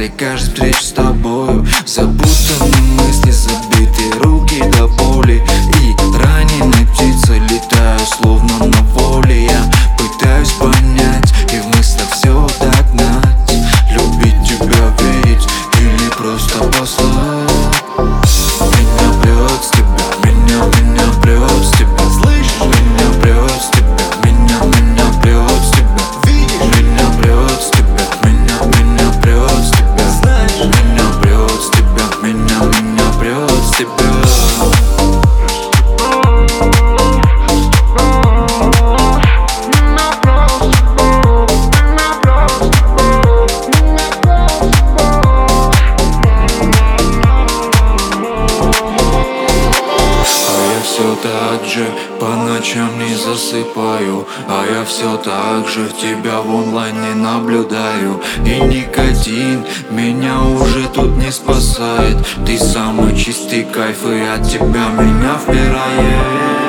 после каждой встречи с тобою. Запутаны мысли, забиты руки до боли, и раненой птицей летаю, словно на воле. Я пытаюсь понять и в мыслях все догнать. Любить тебя, верить или просто послать. Меня прет с тебя, меня прет с тебя. Слышишь? Меня прет с тебя, меня прет с тебя. Видишь? Меня прет с тебя, меня прет с тебя. Знаешь? Меня прет с тебя, меня прет с тебя. Все так же по ночам не засыпаю, а я все так же тебя в онлайне наблюдаю. И никотин меня уже тут не спасает. Ты самый чистый кайф, и от тебя меня впирает.